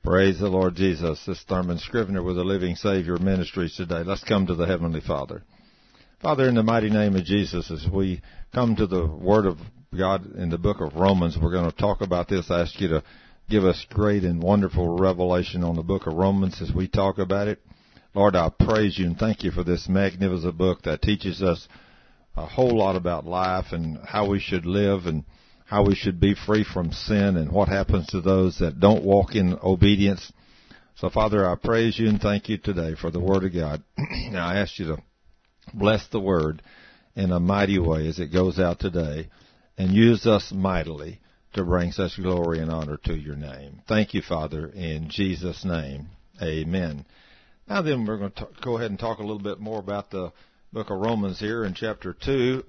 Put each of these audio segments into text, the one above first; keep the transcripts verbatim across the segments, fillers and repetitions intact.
Praise the Lord Jesus. This is Thurman Scrivener with the Living Savior Ministries today. Let's come to the Heavenly Father. Father, in the mighty name of Jesus, as we come to the Word of God in the book of Romans, we're going to talk about this. I ask you to give us great and wonderful revelation on the book of Romans as we talk about it. Lord, I praise you and thank you for this magnificent book that teaches us a whole lot about life and how we should live and how we should be free from sin and what happens to those that don't walk in obedience. So, Father, I praise you and thank you today for the Word of God. Now, I ask you to bless the Word in a mighty way as it goes out today and use us mightily to bring such glory and honor to your name. Thank you, Father, in Jesus' name. Amen. Now then, we're going to talk, go ahead and talk a little bit more about the book of Romans here in chapter two.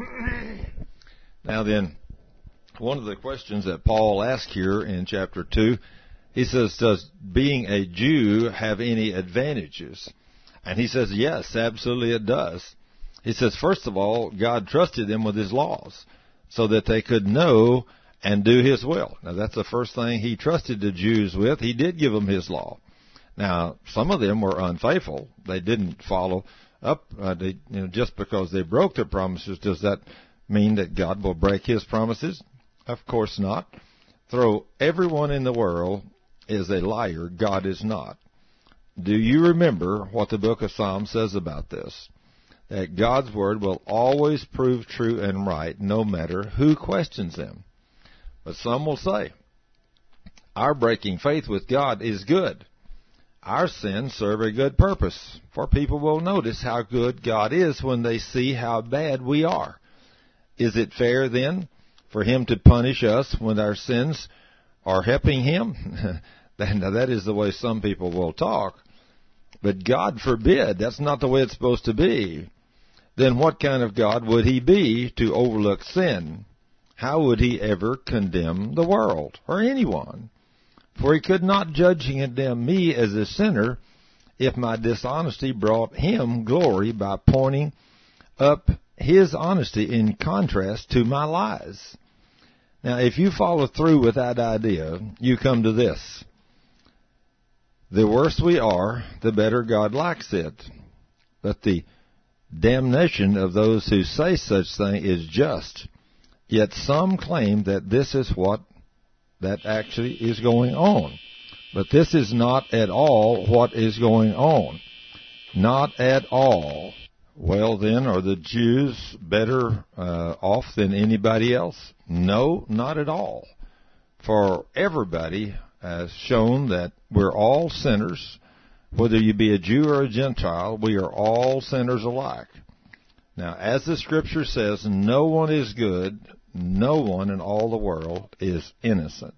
Now then, one of the questions that Paul asked here in chapter two, he says, does being a Jew have any advantages? And he says, yes, absolutely it does. He says, first of all, God trusted them with his laws so that they could know and do his will. Now, that's the first thing he trusted the Jews with. He did give them his law. Now, some of them were unfaithful. They didn't follow up. Uh, they, you know, just because they broke their promises, does that mean that God will break his promises? Of course not. Though everyone in the world is a liar, God is not. Do you remember what the book of Psalms says about this? That God's word will always prove true and right, no matter who questions them. But some will say, our breaking faith with God is good. Our sins serve a good purpose, for people will notice how good God is when they see how bad we are. Is it fair, then, for him to punish us when our sins are helping him? Now, that is the way some people will talk. But God forbid, that's not the way it's supposed to be. Then what kind of God would he be to overlook sin? How would he ever condemn the world or anyone? For he could not judge and condemn me as a sinner if my dishonesty brought him glory by pointing up his honesty in contrast to my lies. Now, if you follow through with that idea, you come to this. The worse we are, the better God likes it. But the damnation of those who say such thing is just. Yet some claim that this is what that actually is going on. But this is not at all what is going on. Not at all. Well, then, are the Jews better uh, off than anybody else? No, not at all. For everybody has shown that we're all sinners. Whether you be a Jew or a Gentile, we are all sinners alike. Now, as the Scripture says, no one is good, no one in all the world is innocent.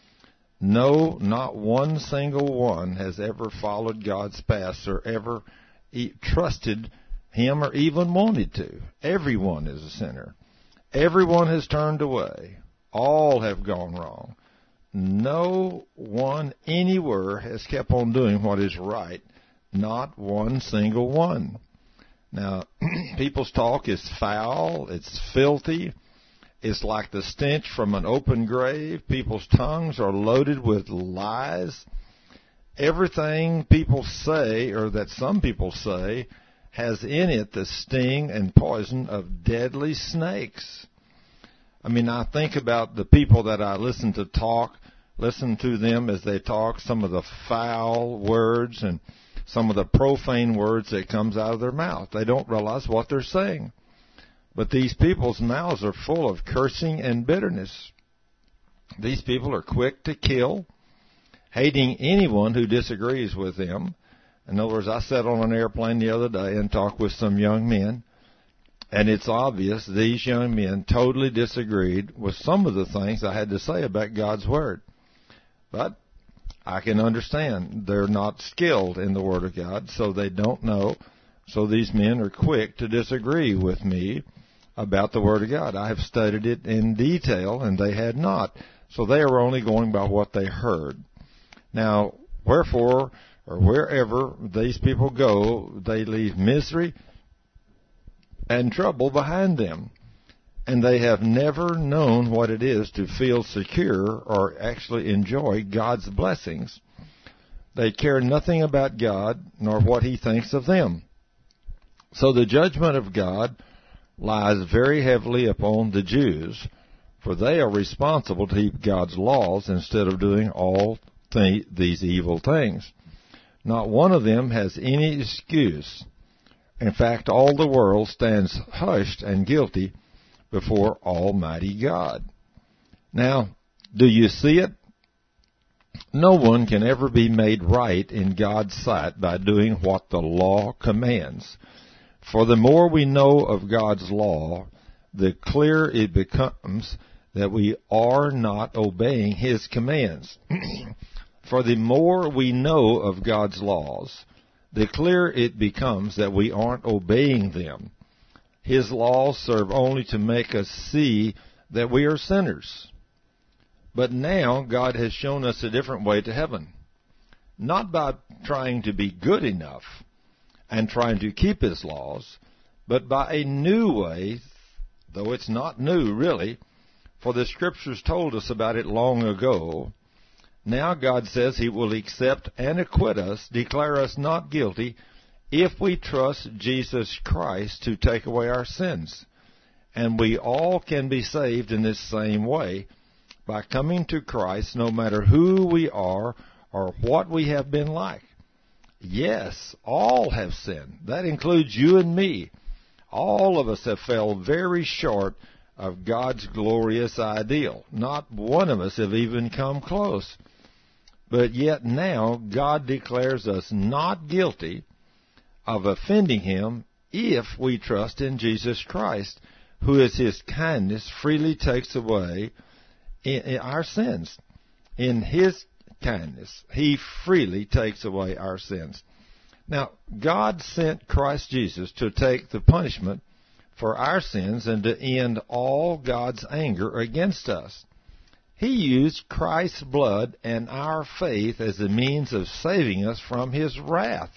No, not one single one has ever followed God's paths or ever e- trusted him or even wanted to. Everyone is a sinner. Everyone has turned away. All have gone wrong. No one anywhere has kept on doing what is right. Not one single one. Now, people's talk is foul. It's filthy. It's like the stench from an open grave. People's tongues are loaded with lies. Everything people say, or that some people say, has in it the sting and poison of deadly snakes. I mean, I think about the people that I listen to talk, listen to them as they talk, some of the foul words and some of the profane words that comes out of their mouth. They don't realize what they're saying. But these people's mouths are full of cursing and bitterness. These people are quick to kill, hating anyone who disagrees with them. In other words, I sat on an airplane the other day and talked with some young men, and it's obvious these young men totally disagreed with some of the things I had to say about God's Word. But I can understand they're not skilled in the Word of God, so they don't know. So these men are quick to disagree with me about the Word of God. I have studied it in detail, and they had not. So they are only going by what they heard. Now, wherefore, or wherever these people go, they leave misery and trouble behind them. And they have never known what it is to feel secure or actually enjoy God's blessings. They care nothing about God, nor what he thinks of them. So the judgment of God lies very heavily upon the Jews, for they are responsible to keep God's laws instead of doing all th- these evil things. Not one of them has any excuse. In fact, all the world stands hushed and guilty before Almighty God. Now, do you see it? No one can ever be made right in God's sight by doing what the law commands. For the more we know of God's law, the clearer it becomes that we are not obeying his commands. For the more we know of God's laws, the clearer it becomes that we aren't obeying them. His laws serve only to make us see that we are sinners. But now God has shown us a different way to heaven. Not by trying to be good enough and trying to keep his laws, but by a new way, though it's not new really, for the Scriptures told us about it long ago. Now God says he will accept and acquit us, declare us not guilty, if we trust Jesus Christ to take away our sins. And we all can be saved in this same way, by coming to Christ no matter who we are or what we have been like. Yes, all have sinned. That includes you and me. All of us have fell very short of God's glorious ideal. Not one of us have even come close. But yet now God declares us not guilty of offending him if we trust in Jesus Christ, who is his kindness freely takes away in, in our sins. In his kindness, he freely takes away our sins. Now, God sent Christ Jesus to take the punishment for our sins and to end all God's anger against us. He used Christ's blood and our faith as a means of saving us from his wrath.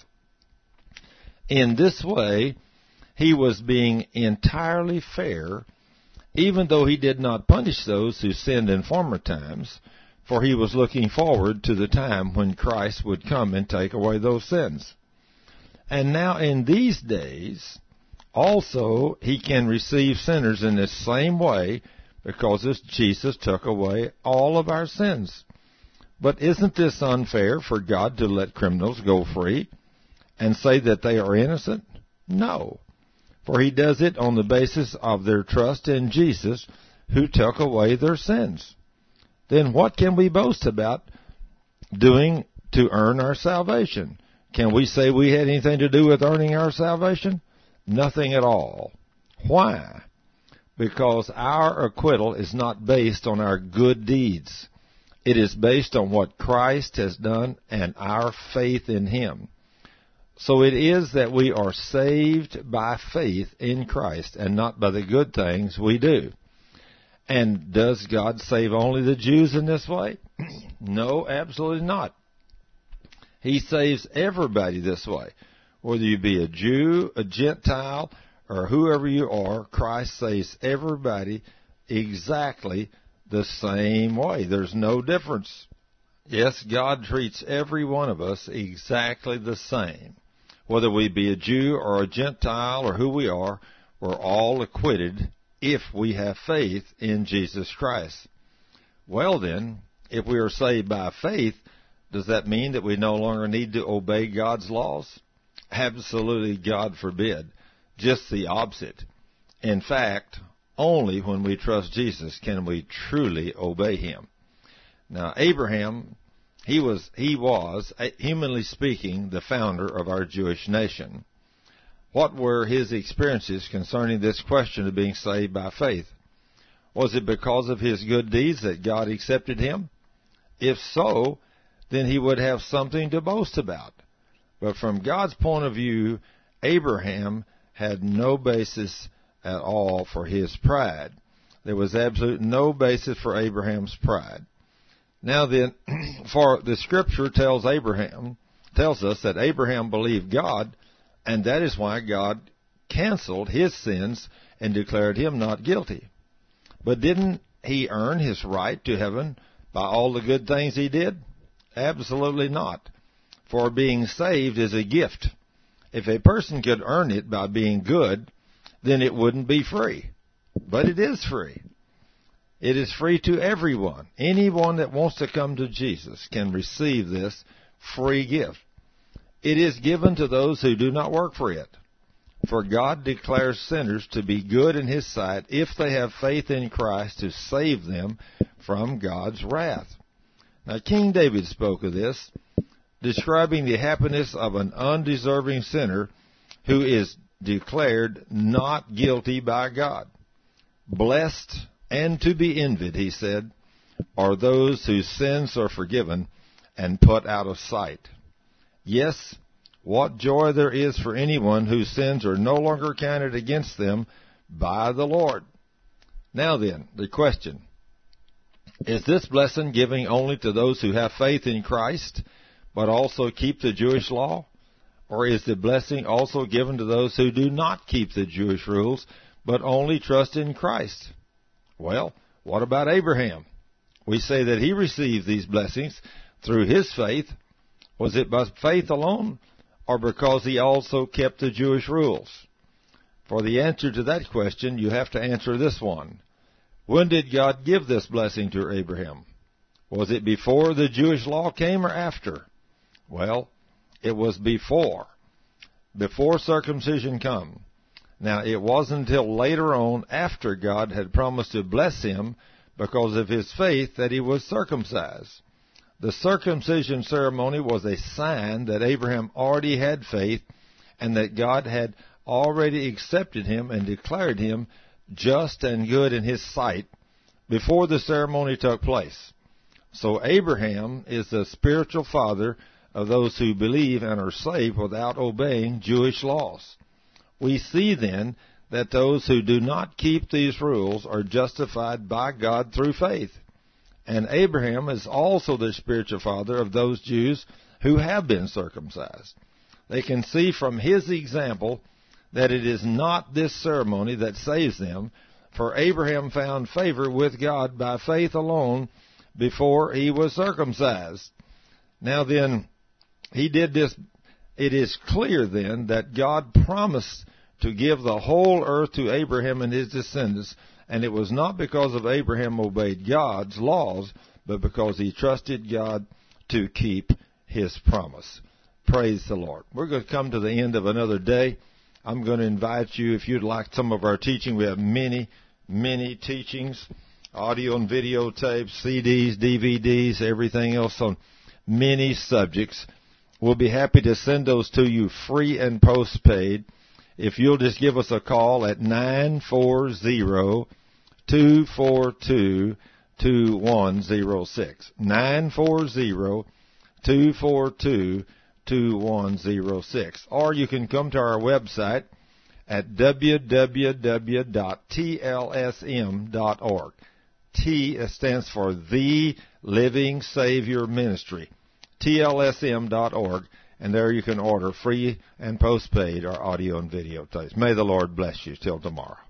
In this way, he was being entirely fair, even though he did not punish those who sinned in former times, for he was looking forward to the time when Christ would come and take away those sins. And now in these days, also he can receive sinners in this same way, because this Jesus took away all of our sins. But isn't this unfair for God to let criminals go free and say that they are innocent? No, for he does it on the basis of their trust in Jesus, who took away their sins. Then what can we boast about doing to earn our salvation? Can we say we had anything to do with earning our salvation? Nothing at all. Why? Because our acquittal is not based on our good deeds. It is based on what Christ has done and our faith in him. So it is that we are saved by faith in Christ and not by the good things we do. And does God save only the Jews in this way? No, absolutely not. He saves everybody this way. Whether you be a Jew, a Gentile, or whoever you are, Christ saves everybody exactly the same way. There's no difference. Yes, God treats every one of us exactly the same. Whether we be a Jew or a Gentile or who we are, we're all acquitted if we have faith in Jesus Christ. Well then, if we are saved by faith, does that mean that we no longer need to obey God's laws? Absolutely, God forbid. Just the opposite. In fact, only when we trust Jesus can we truly obey him. Now, Abraham, he was, he was, humanly speaking, the founder of our Jewish nation. What were his experiences concerning this question of being saved by faith? Was it because of his good deeds that God accepted him? If so, then he would have something to boast about. But from God's point of view, Abraham had no basis at all for his pride. There was absolutely no basis for Abraham's pride. Now then, for the Scripture tells Abraham, tells us that Abraham believed God, and that is why God canceled his sins and declared him not guilty. But didn't he earn his right to heaven by all the good things he did? Absolutely not. for being saved is a gift. If a person could earn it by being good, then it wouldn't be free. But it is free. It is free to everyone. Anyone that wants to come to Jesus can receive this free gift. It is given to those who do not work for it. For God declares sinners to be good in His sight if they have faith in Christ to save them from God's wrath. Now, King David spoke of this, describing the happiness of an undeserving sinner who is declared not guilty by God. Blessed and to be envied, he said, are those whose sins are forgiven and put out of sight. Yes, what joy there is for anyone whose sins are no longer counted against them by the Lord. Now then, the question, is this blessing given only to those who have faith in Christ, but also keep the Jewish law? Or is the blessing also given to those who do not keep the Jewish rules, but only trust in Christ? Well, what about Abraham? We say that he received these blessings through his faith. Was it by faith alone, or because he also kept the Jewish rules? For the answer to that question, you have to answer this one. When did God give this blessing to Abraham? Was it before the Jewish law came or after? Well, it was before. Before circumcision come. Now, it wasn't until later on, after God had promised to bless him because of his faith, that he was circumcised. The circumcision ceremony was a sign that Abraham already had faith and that God had already accepted him and declared him just and good in his sight before the ceremony took place. So Abraham is the spiritual father of those who believe and are saved without obeying Jewish laws. We see then that those who do not keep these rules are justified by God through faith. And Abraham is also the spiritual father of those Jews who have been circumcised. They can see from his example that it is not this ceremony that saves them, for Abraham found favor with God by faith alone before he was circumcised. Now then, he did this. It is clear then that God promised to give the whole earth to Abraham and his descendants, and it was not because of Abraham obeyed God's laws, but because he trusted God to keep his promise. Praise the Lord. We're going to come to the end of another day. I'm going to invite you, if you'd like some of our teaching, we have many, many teachings, audio and video tapes, C Ds, D V Ds, everything else on many subjects. We'll be happy to send those to you free and postpaid if you'll just give us a call at nine four zero, two four two, two one zero six. nine four zero, two four two, two one zero six. Or you can come to our website at w w w dot t l s m dot org. T stands for The Living Savior Ministry. T L S M dot org, and there you can order free and postpaid our audio and video tapes. May the Lord bless you till tomorrow.